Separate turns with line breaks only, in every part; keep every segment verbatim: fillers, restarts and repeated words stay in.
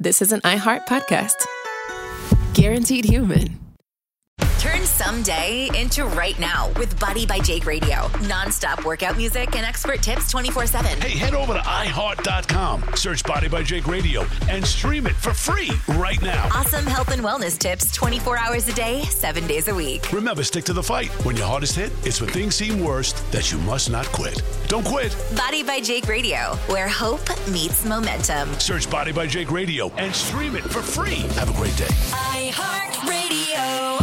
this is an iHeart podcast. Guaranteed human.
Turn someday into right now with Body by Jake Radio. Non-stop workout music and expert tips twenty-four seven.
Hey, head over to i heart dot com, search Body by Jake Radio, and stream it for free right now.
Awesome health and wellness tips twenty-four hours a day, seven days a week.
Remember, stick to the fight. When your hardest hit, it's when things seem worst that you must not quit. Don't quit.
Body by Jake Radio, where hope meets momentum.
Search Body by Jake Radio and stream it for free. Have a great day.
iHeart Radio.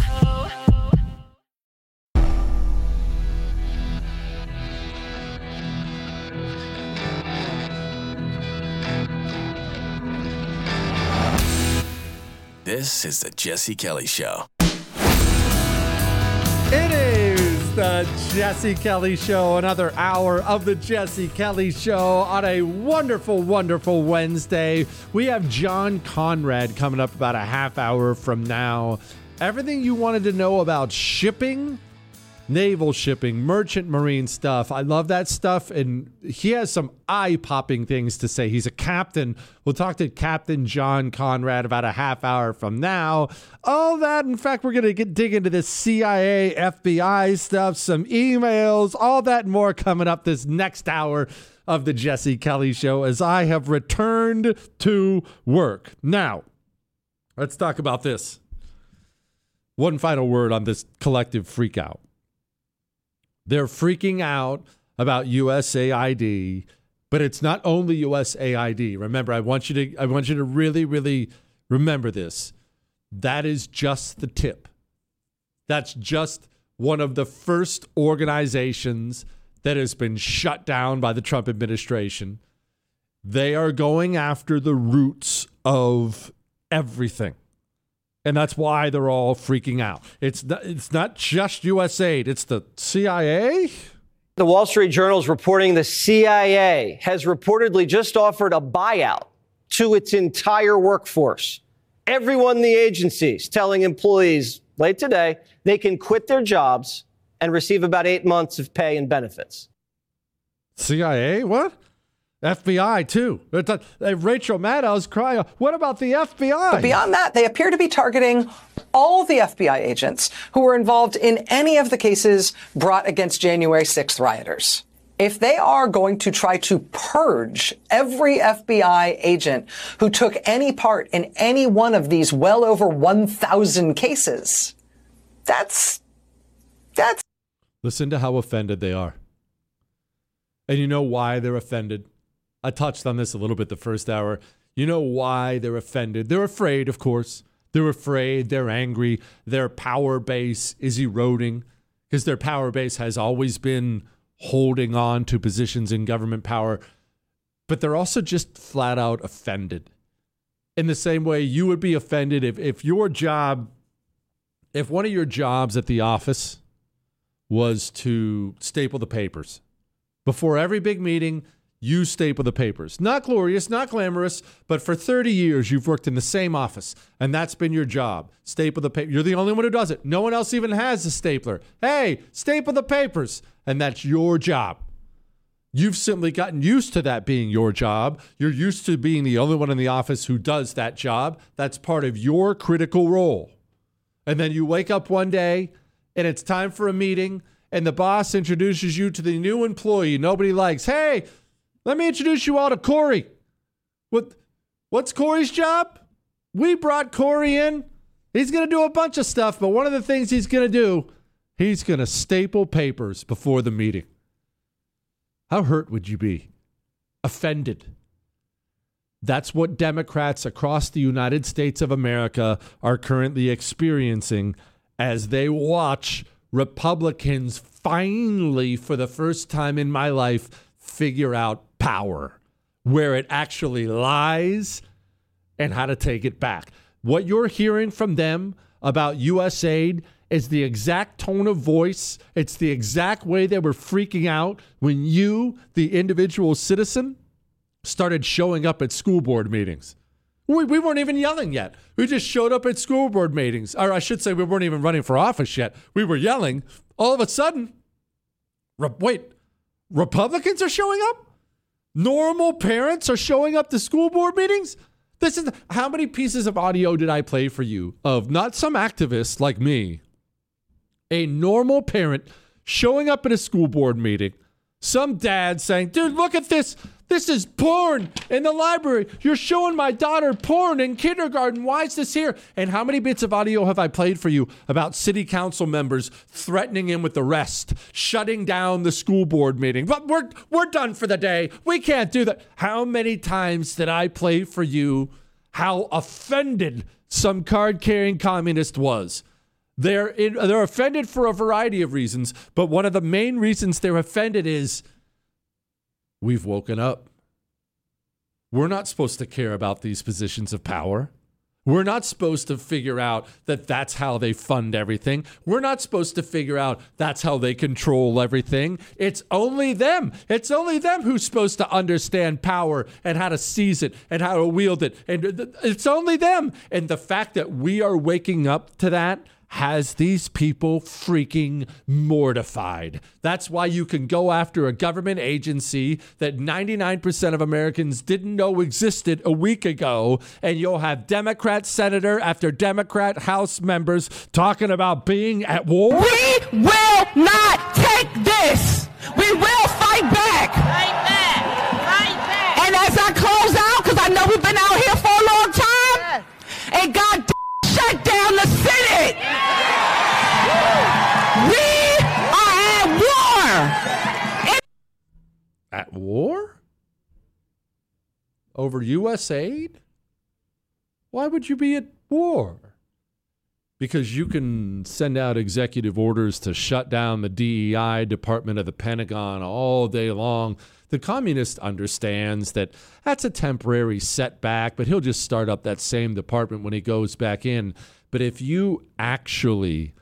This is the Jesse Kelly Show.
It is the Jesse Kelly Show, another hour of the Jesse Kelly Show on a wonderful, wonderful Wednesday. We have John Conrad coming up about a half hour from now. Everything you wanted to know about shipping, naval shipping, merchant marine stuff. I love that stuff, and he has some eye-popping things to say. He's a captain. We'll talk to Captain John Conrad about a half hour from now. All that, in fact, we're going to get dig into this C I A, F B I stuff, some emails, all that and more coming up this next hour of the Jesse Kelly Show as I have returned to work. Now, let's talk about this. One final word on this collective freakout. They're freaking out about U S A I D, but it's not only U S A I D. Remember, I want you to I want you to really, really remember this. That is just the tip. That's just one of the first organizations that has been shut down by the Trump administration. They are going after the roots of everything. And that's why they're all freaking out. It's not, it's not just U S A I D. It's the C I A.
The Wall Street Journal is reporting the C I A has reportedly just offered a buyout to its entire workforce. Everyone in the agency is telling employees late today they can quit their jobs and receive about eight months of pay and benefits.
C I A? What? F B I, too. Uh, Rachel Maddow's crying. What about the F B I?
But beyond that, they appear to be targeting all the F B I agents who were involved in any of the cases brought against January sixth rioters. If they are going to try to purge every F B I agent who took any part in any one of these well over one thousand cases, that's, that's.
Listen to how offended they are. And you know why they're offended? I touched on this a little bit the first hour. You know why they're offended? They're afraid, of course. They're afraid. They're angry. Their power base is eroding because their power base has always been holding on to positions in government power. But they're also just flat out offended. In the same way you would be offended if, if your job, if one of your jobs at the office was to staple the papers. Before every big meeting, you staple the papers. Not glorious, not glamorous, but for thirty years, you've worked in the same office, and that's been your job. Staple the paper. You're the only one who does it. No one else even has a stapler. Hey, staple the papers, and that's your job. You've simply gotten used to that being your job. You're used to being the only one in the office who does that job. That's part of your critical role. And then you wake up one day, and it's time for a meeting, and the boss introduces you to the new employee nobody likes. Hey, let me introduce you all to Corey. What, what's Corey's job? We brought Corey in. He's going to do a bunch of stuff, but one of the things he's going to do, he's going to staple papers before the meeting. How hurt would you be? Offended. That's what Democrats across the United States of America are currently experiencing as they watch Republicans finally, for the first time in my life, figure out power, where it actually lies, and how to take it back. What you're hearing from them about U S A I D is the exact tone of voice. It's the exact way they were freaking out when you, the individual citizen, started showing up at school board meetings. We, we weren't even yelling yet. We just showed up at school board meetings. Or I should say we weren't even running for office yet. We were yelling. All of a sudden, re- wait, Republicans are showing up? Normal parents are showing up to school board meetings? This is how many pieces of audio did I play for you of not some activist like me, a normal parent showing up at a school board meeting, some dad saying, dude, look at this. This is porn in the library. You're showing my daughter porn in kindergarten. Why is this here? And how many bits of audio have I played for you about city council members threatening him with arrest, shutting down the school board meeting? But we're, we're done for the day. We can't do that. How many times did I play for you how offended some card-carrying communist was? They're, in, they're offended for a variety of reasons, but one of the main reasons they're offended is we've woken up. We're not supposed to care about these positions of power. We're not supposed to figure out that that's how they fund everything. We're not supposed to figure out that's how they control everything. It's only them. It's only them who's supposed to understand power and how to seize it and how to wield it. And it's only them. And the fact that we are waking up to that has these people freaking mortified. That's why you can go after a government agency that ninety-nine percent of Americans didn't know existed a week ago, and you'll have Democrat senator after Democrat House members talking about being at war.
We will not take this. We will fight back. Fight back. Fight back. And as I close out, because I know we've been out here for a long time, yes. And God shut down the Senate. We are at war. It-
at war? Over U S aid? Why would you be at war? Because you can send out executive orders to shut down the D E I, Department of the Pentagon, all day long. The communist understands that that's a temporary setback, but he'll just start up that same department when he goes back in. But if you actually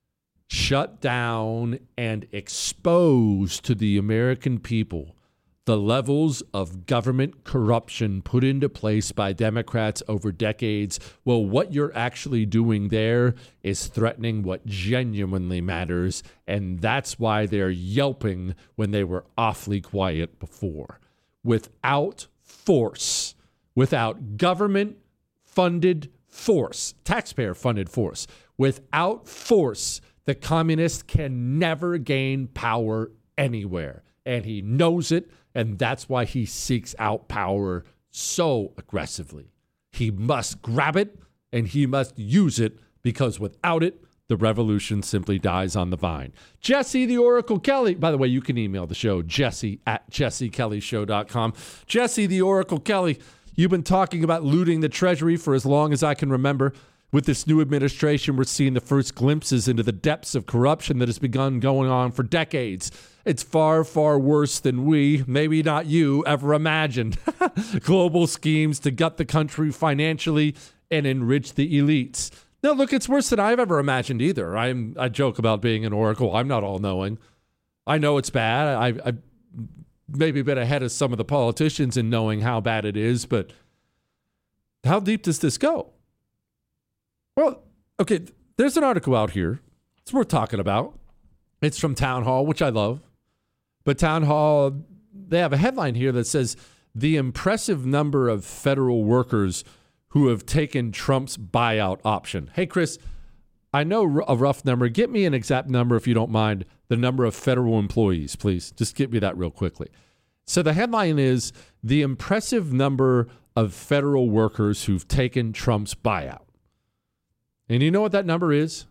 shut down and expose to the American people the levels of government corruption put into place by Democrats over decades, well, what you're actually doing there is threatening what genuinely matters, and that's why they're yelping when they were awfully quiet before. Without force, without government-funded force, taxpayer-funded force, without force, the communist can never gain power anywhere, and he knows it. And that's why he seeks out power so aggressively. He must grab it and he must use it, because without it, the revolution simply dies on the vine. Jesse the Oracle Kelly. By the way, you can email the show, Jesse at jesse kelly show dot com. Jesse the Oracle Kelly, you've been talking about looting the Treasury for as long as I can remember. With this new administration, we're seeing the first glimpses into the depths of corruption that has begun going on for decades. It's far, far worse than we, maybe not you, ever imagined. Global schemes to gut the country financially and enrich the elites. Now, look, it's worse than I've ever imagined either. I'm, I joke about being an oracle. I'm not all-knowing. I know it's bad. I've, I've maybe been ahead of some of the politicians in knowing how bad it is, but how deep does this go? Well, okay, there's an article out here. It's worth talking about. It's from Town Hall, which I love. But Town Hall, they have a headline here that says, the impressive number of federal workers who have taken Trump's buyout option. Hey, Chris, I know a rough number. Get me an exact number, if you don't mind, the number of federal employees, please. Just get me that real quickly. So the headline is, the impressive number of federal workers who've taken Trump's buyout. And you know what that number is?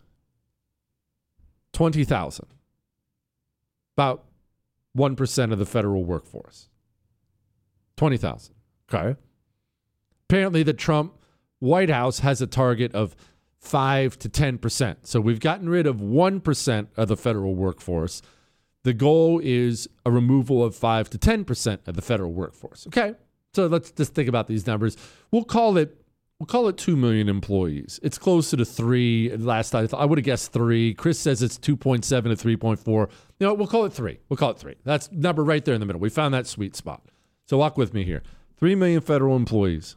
twenty thousand. About one percent of the federal workforce. twenty thousand. Okay. Apparently the Trump White House has a target of five to ten percent. So we've gotten rid of one percent of the federal workforce. The goal is a removal of five to ten percent of the federal workforce. Okay. So let's just think about these numbers. We'll call it We'll call it two million employees. It's closer to three. Last I thought, I would have guessed three. Chris says it's two point seven to three point four. You know, we'll call it three. We'll call it three. That's number right there in the middle. We found that sweet spot. So walk with me here. three million federal employees.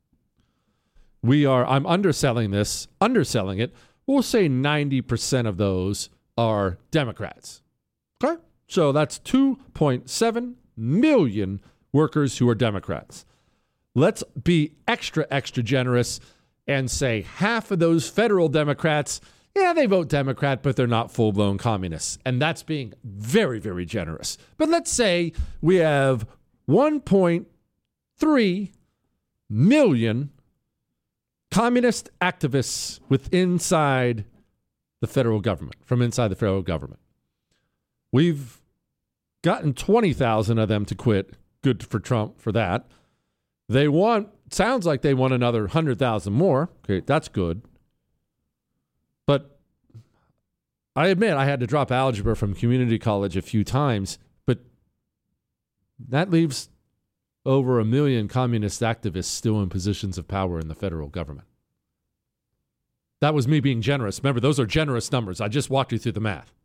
We are, I'm underselling this, underselling it. We'll say ninety percent of those are Democrats. Okay? So that's two point seven million workers who are Democrats. Let's be extra, extra generous and say half of those federal Democrats, yeah, they vote Democrat, but they're not full-blown communists. And that's being very, very generous. But let's say we have one point three million communist activists with inside the federal government, from inside the federal government. We've gotten twenty thousand of them to quit. Good for Trump for that. They want, sounds like they want another one hundred thousand more. Okay, that's good. But I admit I had to drop algebra from community college a few times, but that leaves over a million communist activists still in positions of power in the federal government. That was me being generous. Remember, those are generous numbers. I just walked you through the math.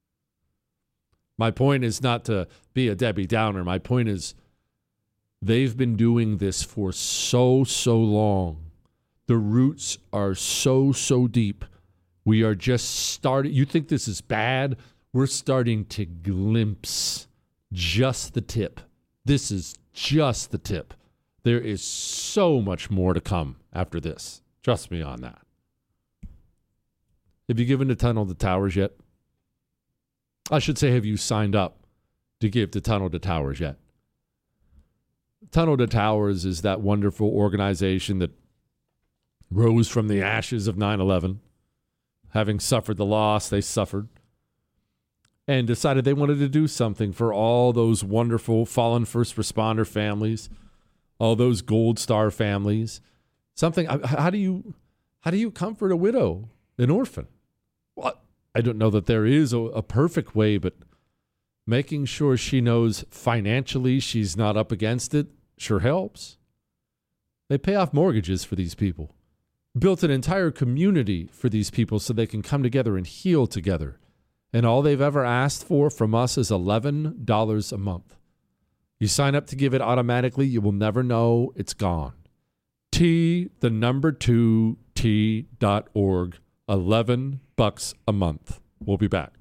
My point is not to be a Debbie Downer. My point is they've been doing this for so, so long. The roots are so, so deep. We are just starting. You think this is bad? We're starting to glimpse just the tip. This is just the tip. There is so much more to come after this. Trust me on that. Have you given the tunnel to towers yet? I should say, have you signed up to give the Tunnel to Towers yet? Tunnel to Towers is that wonderful organization that rose from the ashes of nine eleven, having suffered the loss they suffered, and decided they wanted to do something for all those wonderful fallen first responder families, all those Gold Star families. Something. How do you, how do you comfort a widow, an orphan? Well, I don't know that there is a, a perfect way, but making sure she knows financially she's not up against it sure helps. They pay off mortgages for these people, built an entire community for these people so they can come together and heal together. And all they've ever asked for from us is eleven dollars a month. You sign up to give it automatically, you will never know it's gone. T, the number two, T dot org. eleven bucks a month. We'll be back.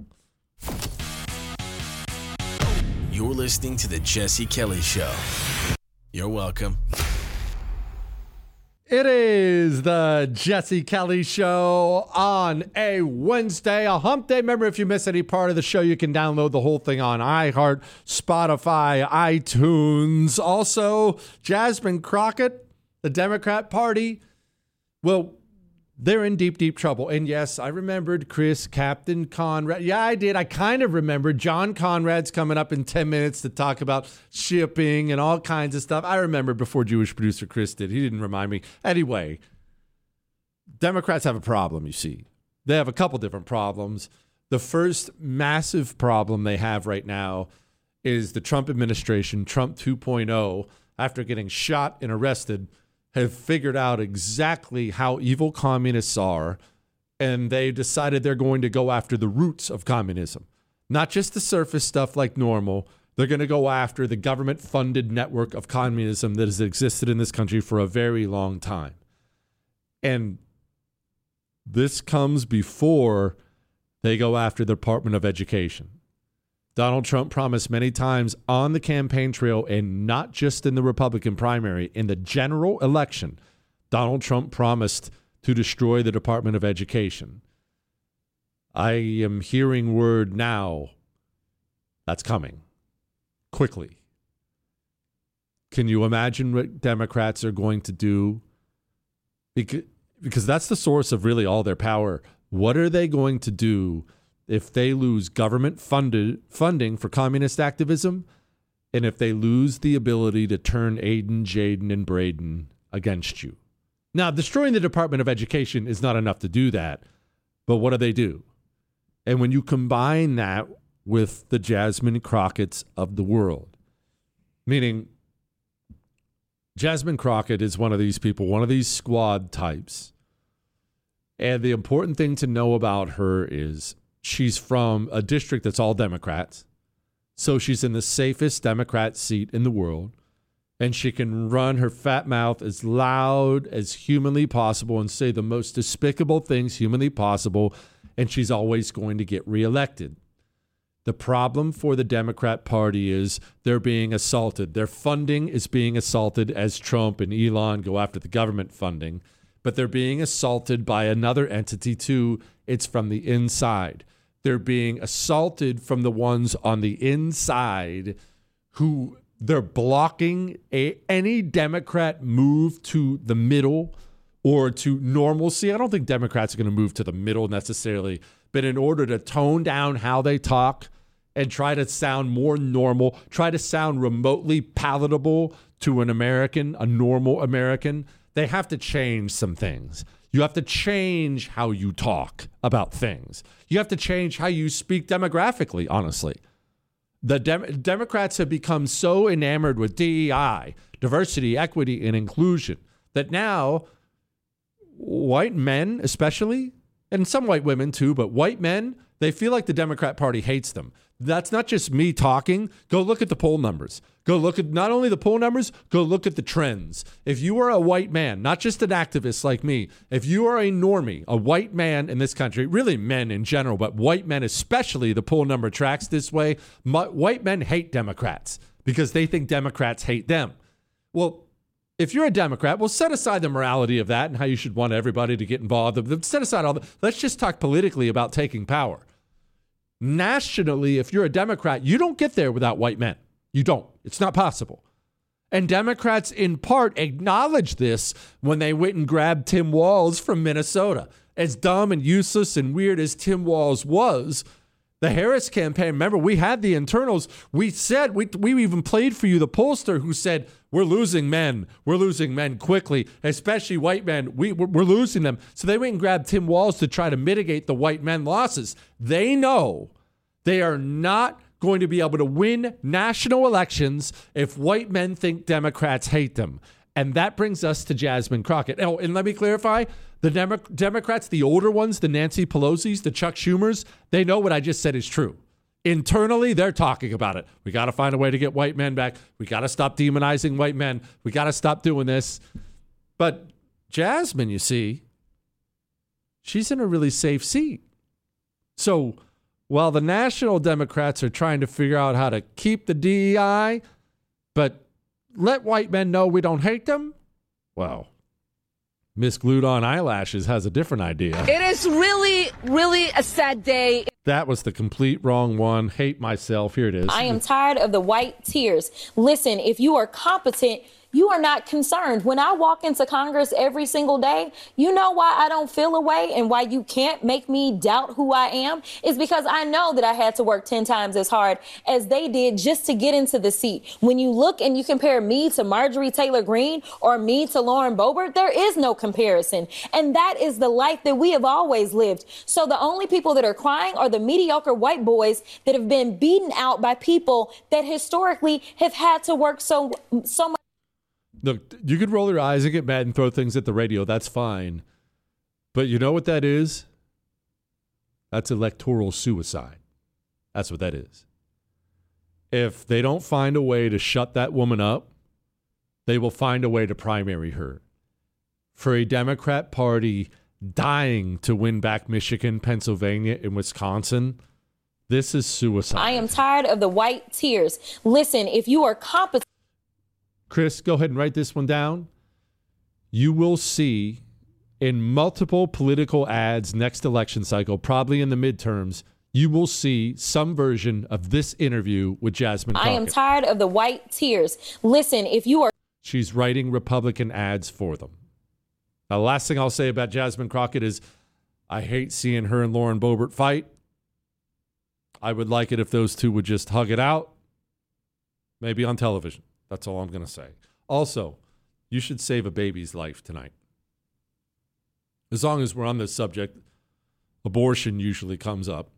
You're listening to the Jesse Kelly Show. You're welcome.
It is the Jesse Kelly Show on a Wednesday, a hump day. Remember, if you miss any part of the show, you can download the whole thing on iHeart, Spotify, iTunes. Also, Jasmine Crockett, the Democrat Party, well, they're in deep, deep trouble. And yes, I remembered Chris, Captain Conrad. Yeah, I did. I kind of remembered. John Conrad's coming up in ten minutes to talk about shipping and all kinds of stuff. I remembered before Jewish producer Chris did. He didn't remind me. Anyway, Democrats have a problem, you see. They have a couple different problems. The first massive problem they have right now is the Trump administration, Trump two point oh, after getting shot and arrested, have figured out exactly how evil communists are, and they decided they're going to go after the roots of communism. Not just the surface stuff like normal. They're going to go after the government-funded network of communism that has existed in this country for a very long time. And this comes before they go after the Department of Education. Donald Trump promised many times on the campaign trail, and not just in the Republican primary, in the general election, Donald Trump promised to destroy the Department of Education. I am hearing word now that's coming quickly. Can you imagine what Democrats are going to do? Because, because that's the source of really all their power. What are they going to do if they lose government funded funding for communist activism, and if they lose the ability to turn Aiden, Jaden, and Braden against you? Now, destroying the Department of Education is not enough to do that, but what do they do? And when you combine that with the Jasmine Crockett's of the world, meaning Jasmine Crockett is one of these people, one of these squad types, and the important thing to know about her is she's from a district that's all Democrats, so she's in the safest Democrat seat in the world, and she can run her fat mouth as loud as humanly possible and say the most despicable things humanly possible, and she's always going to get reelected. The problem for the Democrat Party is they're being assaulted. Their funding is being assaulted as Trump and Elon go after the government funding, but they're being assaulted by another entity too. It's from the inside. They're being assaulted from the ones on the inside who they're blocking a, any Democrat move to the middle or to normalcy. I don't think Democrats are going to move to the middle necessarily, but in order to tone down how they talk and try to sound more normal, try to sound remotely palatable to an American, a normal American, they have to change some things. You have to change how you talk about things. You have to change how you speak demographically, honestly. The Dem- Democrats have become so enamored with D E I, diversity, equity, and inclusion, that now white men especially, and some white women too, but white men, they feel like the Democrat Party hates them. That's not just me talking. Go look at the poll numbers. Go look at not only the poll numbers, go look at the trends. If you are a white man, not just an activist like me, if you are a normie, a white man in this country, really men in general, but white men especially, the poll number tracks this way, white men hate Democrats because they think Democrats hate them. Well, if you're a Democrat, well, set aside the morality of that and how you should want everybody to get involved. Set aside all that. Let's just talk politically about taking power. Nationally, if you're a Democrat, you don't get there without white men. You don't. It's not possible. And Democrats, in part, acknowledged this when they went and grabbed Tim Walz from Minnesota. As dumb and useless and weird as Tim Walz was, the Harris campaign, remember, we had the internals. We said, we, we even played for you the pollster who said, we're losing men. We're losing men quickly, especially white men. We, we're, we're losing them. So they went and grabbed Tim Walz to try to mitigate the white men losses. They know they are not going to be able to win national elections if white men think Democrats hate them. And that brings us to Jasmine Crockett. Oh, and let me clarify, the Demo- Democrats, the older ones, the Nancy Pelosi's, the Chuck Schumers, they know what I just said is true. Internally, they're talking about it. We got to find a way to get white men back. We got to stop demonizing white men. We got to stop doing this. But Jasmine, you see, she's in a really safe seat. So while the national Democrats are trying to figure out how to keep the D E I, but let white men know we don't hate them, well, Miss Glued On Eyelashes has a different idea.
It is really, really a sad day.
That was the complete wrong one. Hate myself. Here it is.
I am tired of the white tears. Listen, if you are competent, you are not concerned. When I walk into Congress every single day, you know why I don't feel a way and why you can't make me doubt who I am is because I know that I had to work ten times as hard as they did just to get into the seat. When you look and you compare me to Marjorie Taylor Greene or me to Lauren Boebert, there is no comparison. And that is the life that we have always lived. So the only people that are crying are the mediocre white boys that have been beaten out by people that historically have had to work so, so much.
Look, you could roll your eyes and get mad and throw things at the radio. That's fine. But you know what that is? That's electoral suicide. That's what that is. If they don't find a way to shut that woman up, they will find a way to primary her. For a Democrat Party dying to win back Michigan, Pennsylvania, and Wisconsin, this is suicide.
I am tired of the white tears. Listen, if you are competent.
Chris, go ahead and write this one down. You will see in multiple political ads next election cycle, probably in the midterms, you will see some version of this interview with Jasmine Crockett.
I am tired of the white tears. Listen, if you are...
She's writing Republican ads for them. Now, the last thing I'll say about Jasmine Crockett is I hate seeing her and Lauren Boebert fight. I would like it if those two would just hug it out, maybe on television. That's all I'm going to say. Also, you should save a baby's life tonight. As long as we're on this subject, abortion usually comes up.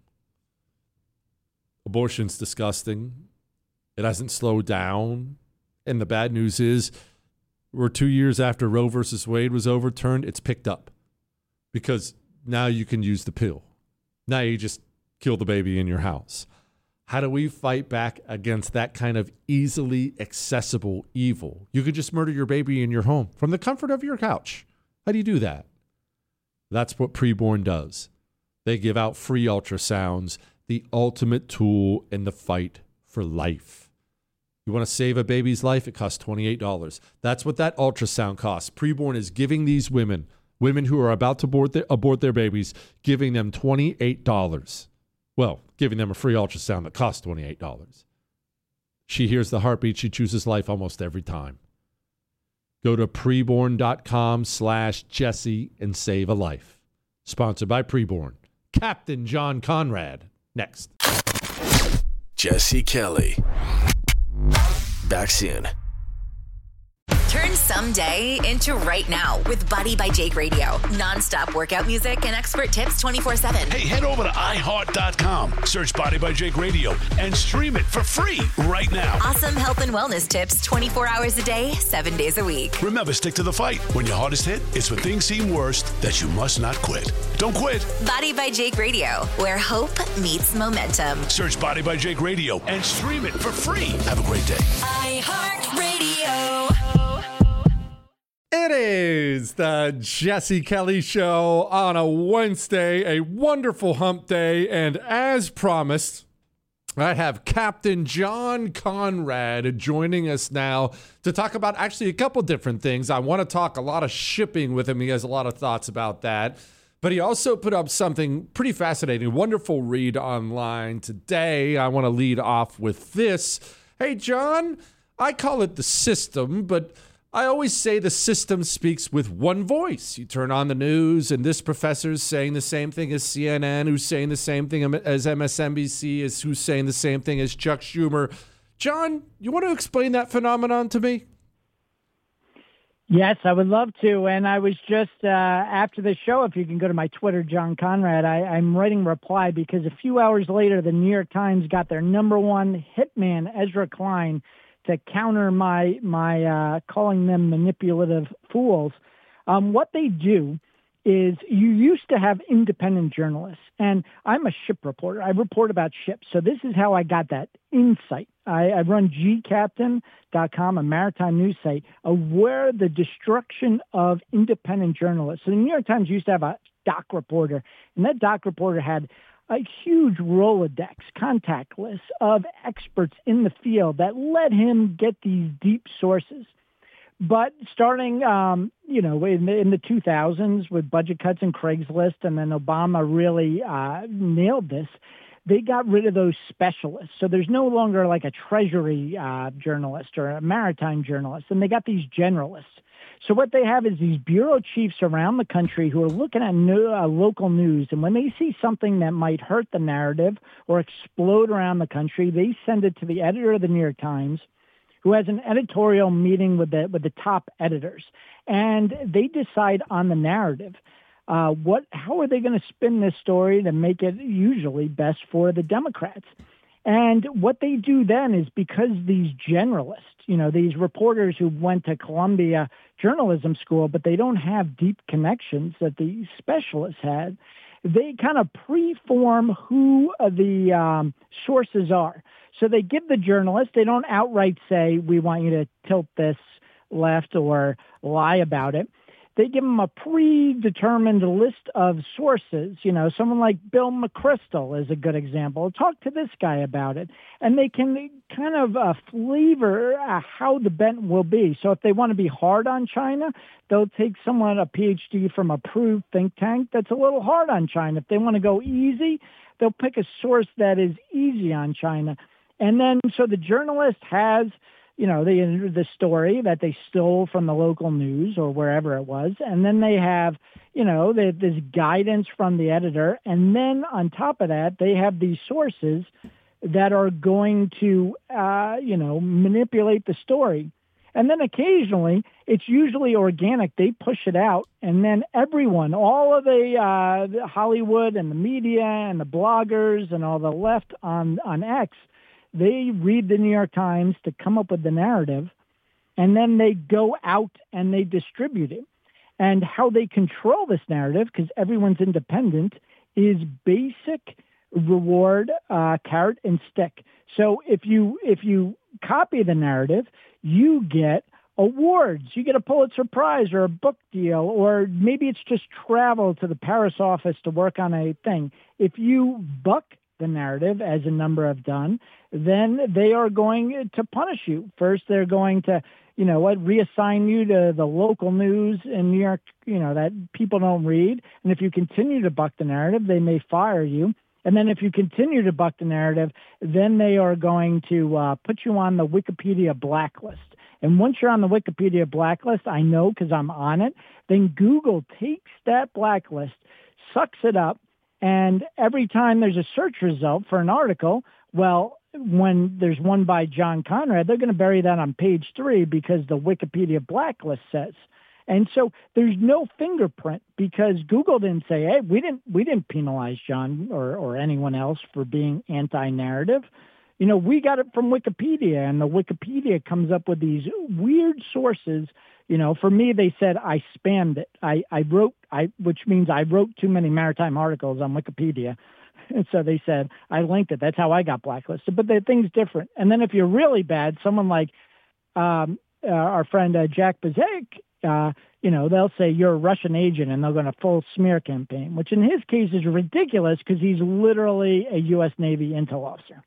Abortion's disgusting. It hasn't slowed down. And the bad news is we're two years after Roe versus Wade was overturned, it's picked up. Because now you can use the pill. Now you just kill the baby in your house. How do we fight back against that kind of easily accessible evil? You could just murder your baby in your home from the comfort of your couch. How do you do that? That's what Preborn does. They give out free ultrasounds. the ultimate tool in the fight for life. You want to save a baby's life? It costs twenty-eight dollars. That's what that ultrasound costs. Preborn is giving these women, women who are about to abort their, abort their babies, giving them twenty-eight dollars. Well, giving them a free ultrasound that costs twenty-eight dollars. She hears the heartbeat. She chooses life almost every time. Go to preborn.com slash Jesse and save a life. Sponsored by Preborn. Captain John Conrad. Next.
Jesse Kelly. Back soon.
Turn someday into right now with Body by Jake Radio. Non-stop workout music and expert tips twenty-four seven.
Hey, head over to i heart dot com, search Body by Jake Radio, and stream it for free right now.
Awesome health and wellness tips twenty-four hours a day, seven days a week.
Remember, stick to the fight. When your heart is hit, it's when things seem worst that you must not quit. Don't quit.
Body by Jake Radio, where hope meets momentum.
Search Body by Jake Radio and stream it for free. Have a great day.
iHeartRadio.
It is the Jesse Kelly Show on a Wednesday, a wonderful hump day, and as promised, I have Captain John Conrad joining us now to talk about actually a couple different things. I want to talk a lot of shipping with him. He has a lot of thoughts about that. But he also put up something pretty fascinating, wonderful read online today. I want to lead off with this. Hey, John, I call it the system, but I always say the system speaks with one voice. You turn on the news, and this professor's saying the same thing as C N N, who's saying the same thing as M S N B C, is who's saying the same thing as Chuck Schumer. John, you want to explain that phenomenon to me?
Yes, I would love to. And I was just, uh, after the show, if you can go to my Twitter, John Conrad, I, I'm writing a reply because a few hours later, the New York Times got their number one hitman, Ezra Klein, to counter my my uh, calling them manipulative fools. Um, what they do is you used to have independent journalists, and I'm a ship reporter. I report about ships. So this is how I got that insight. I, I run G captain dot com, a maritime news site, of where the destruction of independent journalists. So the New York Times used to have a doc reporter, and that doc reporter had a huge Rolodex contact list of experts in the field that let him get these deep sources. But starting, um, you know, in the, in the two thousands with budget cuts and Craigslist, and then Obama really uh, nailed this, they got rid of those specialists. So there's no longer like a Treasury uh, journalist or a maritime journalist, and they got these generalists. So what they have is these bureau chiefs around the country who are looking at new, uh, local news, and when they see something that might hurt the narrative or explode around the country, they send it to the editor of the New York Times, who has an editorial meeting with the with the top editors, and they decide on the narrative. Uh, what? How are they going to spin this story to make it usually best for the Democrats? And what they do then is, because these generalists, you know, these reporters who went to Columbia Journalism School, but they don't have deep connections that the specialists had, they kind of preform who the um, sources are. So they give the journalist, they don't outright say, we want you to tilt this left or lie about it. They give them a predetermined list of sources. You know, someone like Bill McChrystal is a good example. Talk to this guy about it. And they can kind of uh, flavor uh, how the bent will be. So if they want to be hard on China, they'll take someone, a P H D from a approved think tank that's a little hard on China. If they want to go easy, they'll pick a source that is easy on China. And then so the journalist has, you know, the the story that they stole from the local news or wherever it was. And then they have, you know, they, this guidance from the editor. And then on top of that, they have these sources that are going to, uh, you know, manipulate the story. And then occasionally, it's usually organic. They push it out. And then everyone, all of the, uh, the Hollywood and the media and the bloggers and all the left on, on X, they read the New York Times to come up with the narrative, and then they go out and they distribute it. And how they control this narrative, because everyone's independent, is basic reward, uh, carrot and stick. So if you if you copy the narrative, you get awards. You get a Pulitzer Prize or a book deal, or maybe it's just travel to the Paris office to work on a thing. If you buck the narrative, as a number have done, then they are going to punish you. First, they're going to, you know what, reassign you to the local news in New York, you know, that people don't read. And if you continue to buck the narrative, they may fire you. And then if you continue to buck the narrative, then they are going to uh, put you on the Wikipedia blacklist. And once you're on the Wikipedia blacklist, I know because I'm on it, then Google takes that blacklist, sucks it up, and every time there's a search result for an article, well, when there's one by John Conrad, they're going to bury that on page three because the Wikipedia blacklist says. And so there's no fingerprint because Google didn't say, hey, we didn't we didn't penalize John or, or anyone else for being anti-narrative. You know, we got it from Wikipedia, and the Wikipedia comes up with these weird sources. You know, for me, they said I spammed it. I, I wrote, I which means I wrote too many maritime articles on Wikipedia. And so they said, I linked it. That's how I got blacklisted. But the thing's different. And then if you're really bad, someone like um, uh, our friend uh, Jack Bezek, uh, you know, they'll say you're a Russian agent and they'll go on a full smear campaign, which in his case is ridiculous because he's literally a U S Navy intel officer.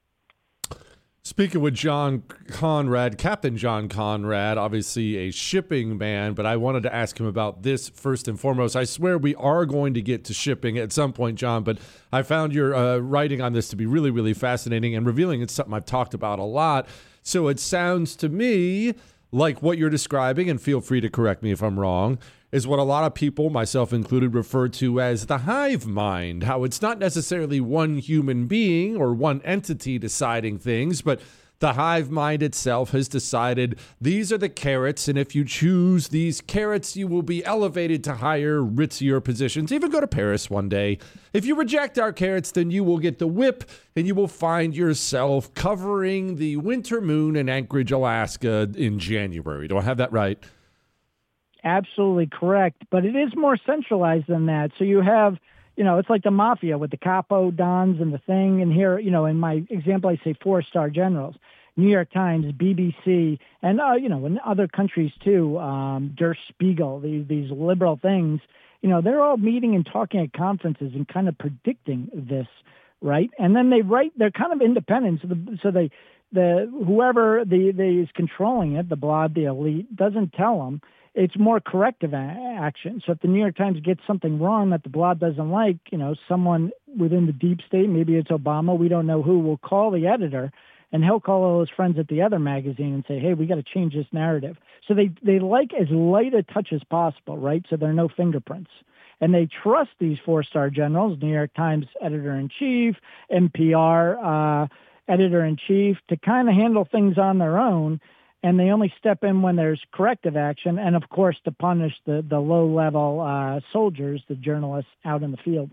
Speaking with John Conrad, Captain John Conrad, obviously a shipping man, but I wanted to ask him about this first and foremost. I swear we are going to get to shipping at some point, John, but I found your uh, writing on this to be really, really fascinating and revealing. It's something I've talked about a lot. So it sounds to me like what you're describing, and feel free to correct me if I'm wrong, is what a lot of people, myself included, refer to as the hive mind, how it's not necessarily one human being or one entity deciding things, but the hive mind itself has decided these are the carrots, and if you choose these carrots, you will be elevated to higher, ritzier positions, even go to Paris one day. If you reject our carrots, then you will get the whip, and you will find yourself covering the winter moon in Anchorage, Alaska in January. Do I have that right?
Absolutely correct. But it is more centralized than that. So you have, you know, it's like the mafia with the capo, dons, and the thing. And here, you know, in my example, I say four-star generals. New York Times, B B C, and, uh, you know, in other countries too, um, Der Spiegel, these, these liberal things, you know, they're all meeting and talking at conferences and kind of predicting this, right? And then they write, they're kind of independent. So, the, so they, the whoever the, the is controlling it, the blob, the elite, doesn't tell them. It's more corrective a- action. So if the New York Times gets something wrong that the blob doesn't like, you know, someone within the deep state, maybe it's Obama, we don't know who, will call the editor, and he'll call all his friends at the other magazine and say, hey, we got to change this narrative. So they, they like as light a touch as possible, right? So there are no fingerprints. And they trust these four-star generals, New York Times editor-in-chief, N P R uh, editor-in-chief, to kind of handle things on their own. And they only step in when there's corrective action, and, of course, to punish the, the low-level uh, soldiers, the journalists out in the field.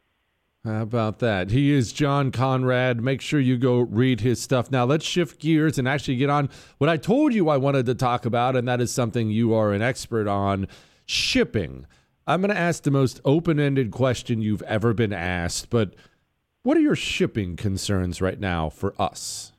How about that? He is John Conrad. Make sure you go read his stuff. Now, let's shift gears and actually get on what I told you I wanted to talk about, and that is something you are an expert on, shipping. I'm going to ask the most open-ended question you've ever been asked, but what are your shipping concerns right now for us?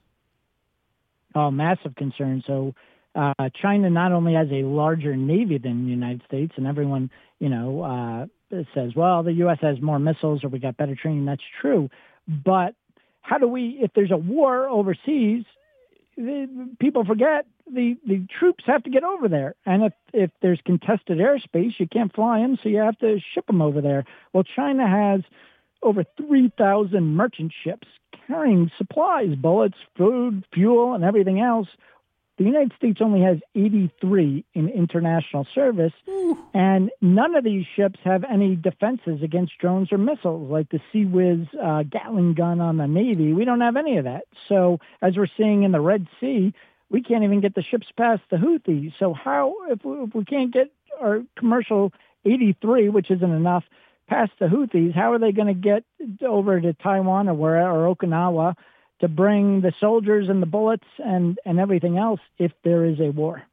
Oh, massive concern. So uh, China not only has a larger Navy than the United States, and everyone, you know, uh, says, well, the U S has more missiles or we got better training. That's true. But how do we, if there's a war overseas, the, people forget the, the troops have to get over there. And if, if there's contested airspace, you can't fly them, so you have to ship them over there. Well, China has over three thousand merchant ships carrying supplies, bullets, food, fuel, and everything else. The United States only has eighty-three in international service, Ooh. and none of these ships have any defenses against drones or missiles, like the Sea-Whiz uh, Gatling gun on the Navy. We don't have any of that. So as we're seeing in the Red Sea, we can't even get the ships past the Houthis. So how, if we, if we can't get our commercial eighty-three, which isn't enough, past the Houthis, how are they going to get over to Taiwan or where, or Okinawa to bring the soldiers and the bullets and, and everything else if there is a war?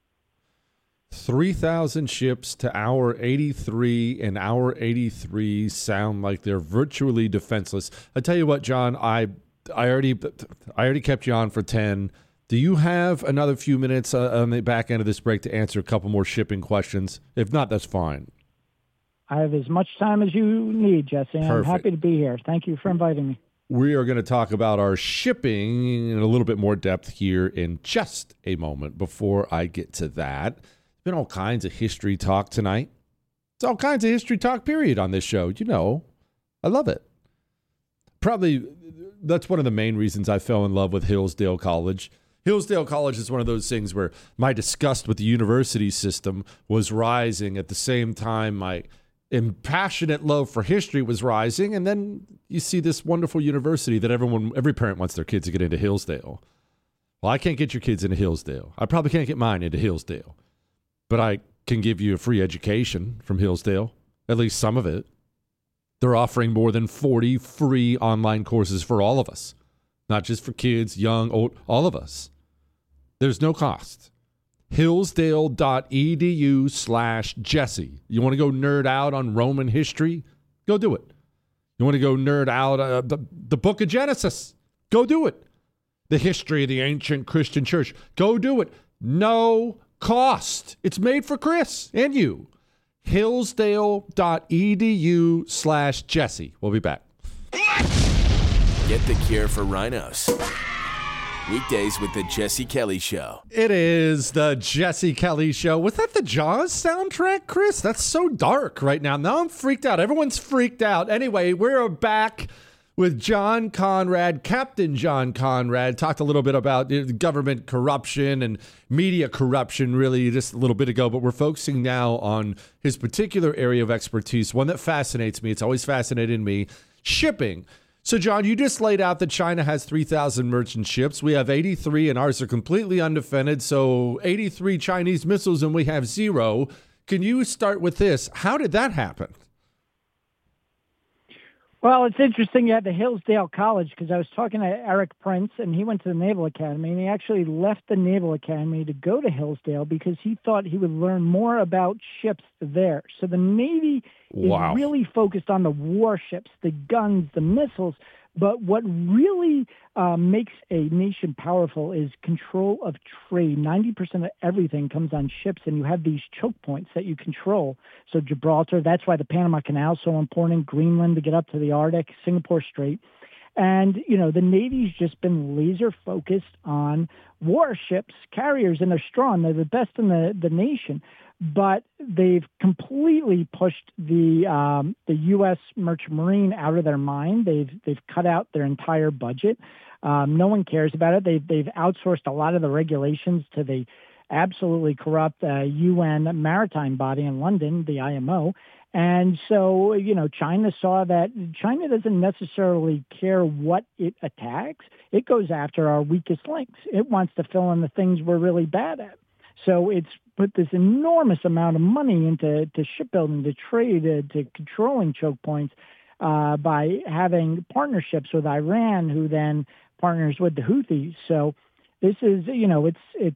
three thousand ships to our eighty-three, and our eighty-three sound like they're virtually defenseless. I tell you what, John, I I already I already kept you on for ten. Do you have another few minutes uh, on the back end of this break to answer a couple more shipping questions? If not, that's fine.
I have as much time as you need, Jesse. I'm
Perfect.
happy to be here. Thank you for inviting me.
We are going to talk about our shipping in a little bit more depth here in just a moment. Before I get to that, there's been all kinds of history talk tonight. It's all kinds of history talk, period, on this show. You know, I love it. Probably that's one of the main reasons I fell in love with Hillsdale College. Hillsdale College is one of those things where my disgust with the university system was rising at the same time my impassionate love for history was rising. And then you see this wonderful university that everyone, every parent wants their kids to get into Hillsdale. Well, I can't get your kids into Hillsdale. I probably can't get mine into Hillsdale. But I can give you a free education from Hillsdale, at least some of it. They're offering more than forty free online courses for all of us. Not just for kids, young, old, all of us. There's no cost. Hillsdale.edu slash Jesse. You want to go nerd out on Roman history? Go do it. You want to go nerd out uh, the, the book of Genesis? Go do it. The history of the ancient Christian church? Go do it. No cost. It's made for Chris and you. Hillsdale.edu slash Jesse. We'll be back.
Get the cure for rhinos. Weekdays with the Jesse Kelly Show.
It is the Jesse Kelly Show. Was that the Jaws soundtrack, Chris? That's so dark right now. Now I'm freaked out. Everyone's freaked out. Anyway, we're back with John Conrad, Captain John Conrad. Talked a little bit about government corruption and media corruption really just a little bit ago, but we're focusing now on his particular area of expertise, one that fascinates me. It's always fascinated me, shipping. So, John, you just laid out that China has three thousand merchant ships. We have eighty-three, and ours are completely undefended. So, eighty-three Chinese missiles, and we have zero. Can you start with this? How did that happen?
Well, it's interesting at the Hillsdale College because I was talking to Eric Prince, and he went to the Naval Academy, and he actually left the Naval Academy to go to Hillsdale because he thought he would learn more about ships there. So the Navy
wow.
is really focused on the warships, the guns, the missiles. But what really uh, makes a nation powerful is control of trade. ninety percent of everything comes on ships, and you have these choke points that you control. So Gibraltar, that's why the Panama Canal is so important, Greenland to get up to the Arctic, Singapore Strait. And, you know, the Navy's just been laser focused on warships, carriers, and they're strong. They're the best in the, the nation. But they've completely pushed the um, the U S Merchant Marine out of their mind. They've they've cut out their entire budget. Um, no one cares about it. They've they've outsourced a lot of the regulations to the absolutely corrupt uh, U N maritime body in London, the I M O. And so, you know, China saw that China doesn't necessarily care what it attacks. It goes after our weakest links. It wants to fill in the things we're really bad at. So it's put this enormous amount of money into to shipbuilding, to trade, uh, to controlling choke points uh, by having partnerships with Iran, who then partners with the Houthis. So this is, you know, it's it's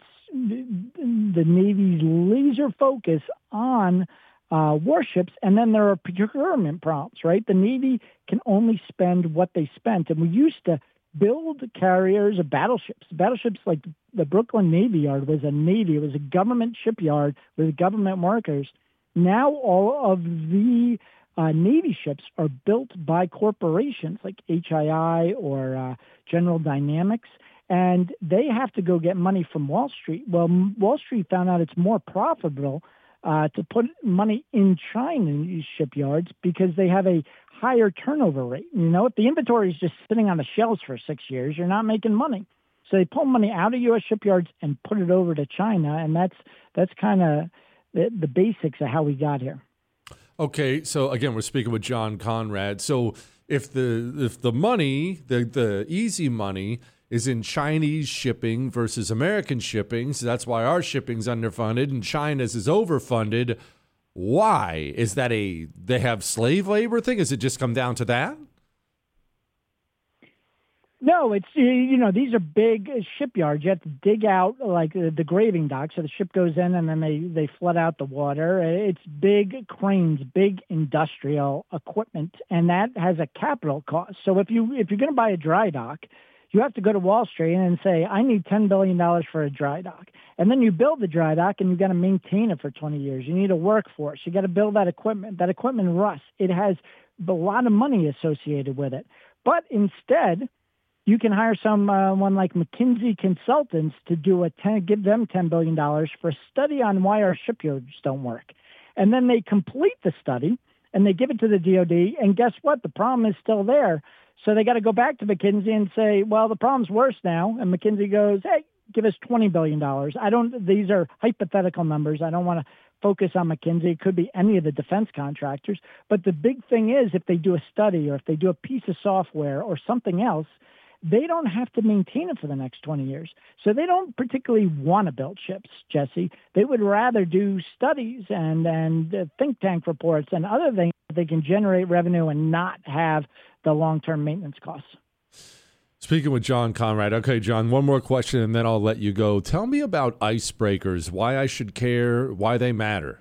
the Navy's laser focus on uh, warships, and then there are procurement problems, right? The Navy can only spend what they spent, and we used to build carriers of battleships. Battleships like the Brooklyn Navy Yard was a Navy. It was a government shipyard with government workers. Now all of the uh, Navy ships are built by corporations like H I I or uh, General Dynamics, and they have to go get money from Wall Street. Well, Wall Street found out it's more profitable uh, to put money in China in these shipyards because they have a higher turnover rate. You know, if the inventory is just sitting on the shelves for six years, you're not making money. So they pull money out of U S shipyards and put it over to China, and that's that's kind of the, the basics of how we got here.
Okay, so again, we're speaking with John Conrad. So if the if the money, the the easy money, is in Chinese shipping versus American shipping, so that's why our shipping's underfunded and China's is overfunded. Why? Is that a, they have slave labor thing? Does it just come down to that?
No, it's, you know, these are big shipyards. You have to dig out like the, the graving dock. So the ship goes in and then they, they flood out the water. It's big cranes, big industrial equipment, and that has a capital cost. So if you, if you're going to buy a dry dock, you have to go to Wall Street and say, I need ten billion dollars for a dry dock. And then you build the dry dock and you've got to maintain it for twenty years. You need a workforce. You got to build that equipment. That equipment rusts. It has a lot of money associated with it. But instead, you can hire someone like McKinsey Consultants to do a ten, give them ten billion dollars for a study on why our shipyards don't work. And then they complete the study and they give it to the D O D. And guess what? The problem is still there. So they got to go back to McKinsey and say, well, the problem's worse now. And McKinsey goes, hey, give us twenty billion dollars. I don't, these are hypothetical numbers. I don't want to focus on McKinsey. It could be any of the defense contractors. But the big thing is if they do a study or if they do a piece of software or something else, they don't have to maintain it for the next twenty years. So they don't particularly want to build ships, Jesse. They would rather do studies and, and uh, think tank reports and other things that they can generate revenue and not have the long-term maintenance costs.
Speaking with John Conrad. Okay, John, one more question and then I'll let you go. Tell me about icebreakers, why I should care, why they matter.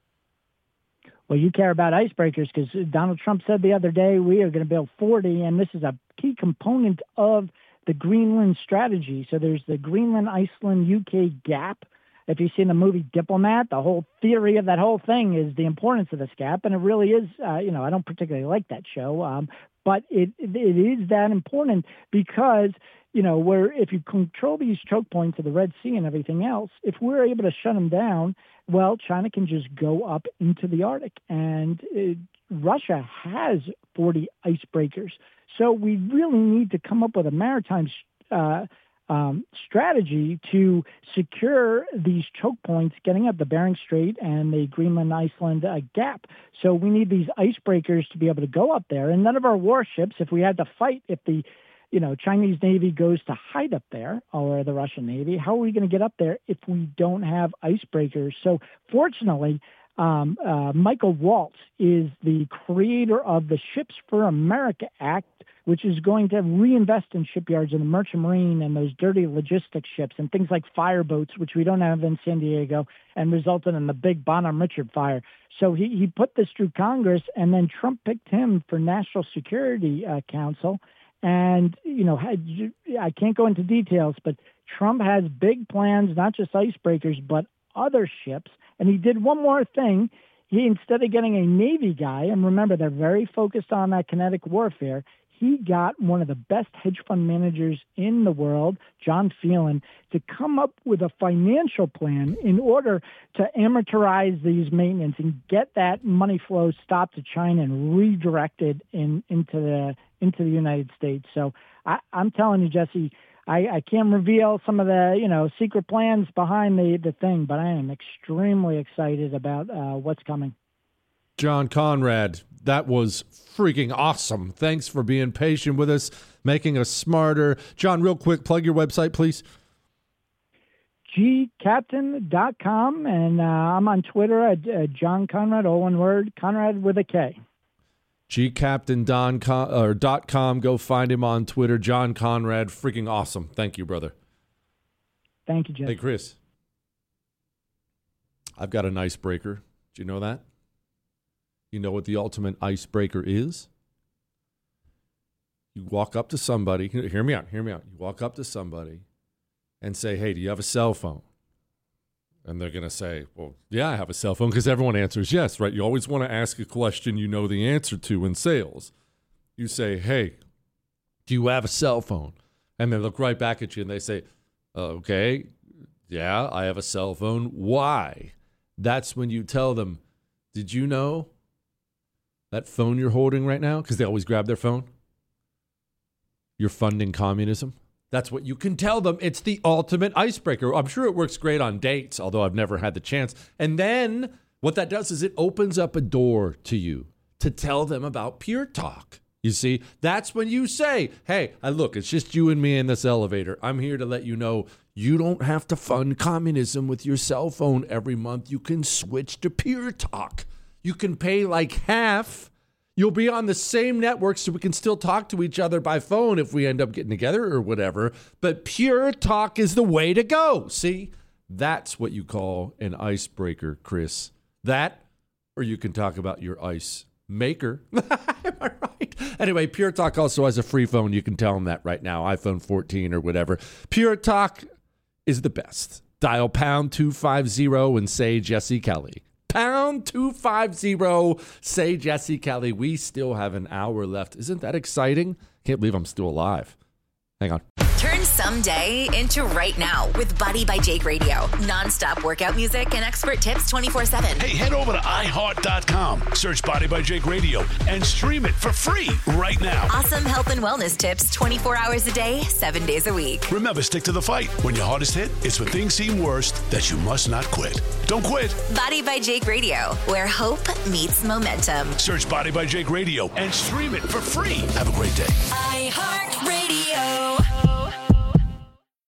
Well, you care about icebreakers because Donald Trump said the other day we are going to build forty, and this is a key component of the Greenland strategy. So there's the Greenland, Iceland, U K gap. If you've seen the movie Diplomat, the whole theory of that whole thing is the importance of this gap, and it really is, uh, you know, I don't particularly like that show, um, but it it is that important because, you know, where if you control these choke points of the Red Sea and everything else, if we're able to shut them down, well, China can just go up into the Arctic. And it, Russia has forty icebreakers. So we really need to come up with a maritime uh, um, strategy to secure these choke points getting up the Bering Strait and the Greenland, Iceland uh, gap. So we need these icebreakers to be able to go up there. And none of our warships, if we had to fight, if the you know, Chinese Navy goes to hide up there, or the Russian Navy, how are we going to get up there if we don't have icebreakers? So fortunately, um, uh, Michael Waltz is the creator of the Ships for America Act, which is going to reinvest in shipyards in the merchant marine and those dirty logistics ships and things like fireboats, which we don't have in San Diego, and resulted in the big Bonham Richard fire. So he, he put this through Congress, and then Trump picked him for National Security uh, Council. And, you know, I can't go into details, but Trump has big plans, not just icebreakers, but other ships. And he did one more thing. He, instead of getting a Navy guy, and remember, they're very focused on that kinetic warfare, he got one of the best hedge fund managers in the world, John Phelan, to come up with a financial plan in order to amortize these maintenance and get that money flow stopped to China and redirected in, into the into the United States. So I, I'm telling you, Jesse, I, I can't reveal some of the, you know, secret plans behind the, the thing, but I am extremely excited about uh, what's coming.
John Conrad, that was freaking awesome. Thanks for being patient with us, making us smarter. John, real quick, plug your website, please.
G captain dot com, and uh, I'm on Twitter at uh, John Conrad, all one word, Conrad with a K.
G captain dot com. Go find him on Twitter. John Conrad, freaking awesome. Thank you, brother.
Thank you, Jeff.
Hey, Chris. I've got an icebreaker. Do you know that? You know what the ultimate icebreaker is? You walk up to somebody. Hear me out. Hear me out. You walk up to somebody and say, hey, do you have a cell phone? And they're going to say, well, yeah, I have a cell phone, because everyone answers yes, right? You always want to ask a question you know the answer to in sales. You say, hey, do you have a cell phone? And they look right back at you and they say, okay, yeah, I have a cell phone. Why? That's when you tell them, did you know that phone you're holding right now? Because they always grab their phone. You're funding communism. That's what you can tell them. It's the ultimate icebreaker. I'm sure it works great on dates, although I've never had the chance. And then what that does is it opens up a door to you to tell them about Pure Talk. You see, that's when you say, hey, I look, it's just you and me in this elevator. I'm here to let you know you don't have to fund communism with your cell phone every month. You can switch to Pure Talk. You can pay like half. You'll be on the same network, so we can still talk to each other by phone if we end up getting together or whatever. But Pure Talk is the way to go. See, that's what you call an icebreaker, Chris. That, or you can talk about your ice maker. Am I right? Anyway, Pure Talk also has a free phone. You can tell them that right now, iPhone fourteen or whatever. Pure Talk is the best. Dial pound two five zero and say Jesse Kelly. pound two five zero. Say Jesse Kelly. We still have an hour left. Isn't that exciting? Can't believe I'm still alive. Hang on.
Turn someday into right now with Buddy by Jake Radio. Non-stop workout music and expert tips twenty-four seven.
Hey, head over to i heart dot com. Search Body by Jake Radio and stream it for free right now.
Awesome health and wellness tips twenty-four hours a day, seven days a week.
Remember, stick to the fight. When your hardest hit, it's when things seem worst that you must not quit. Don't quit.
Body by Jake Radio, where hope meets momentum.
Search Body by Jake Radio and stream it for free. Have a great day.
iHeartRadio.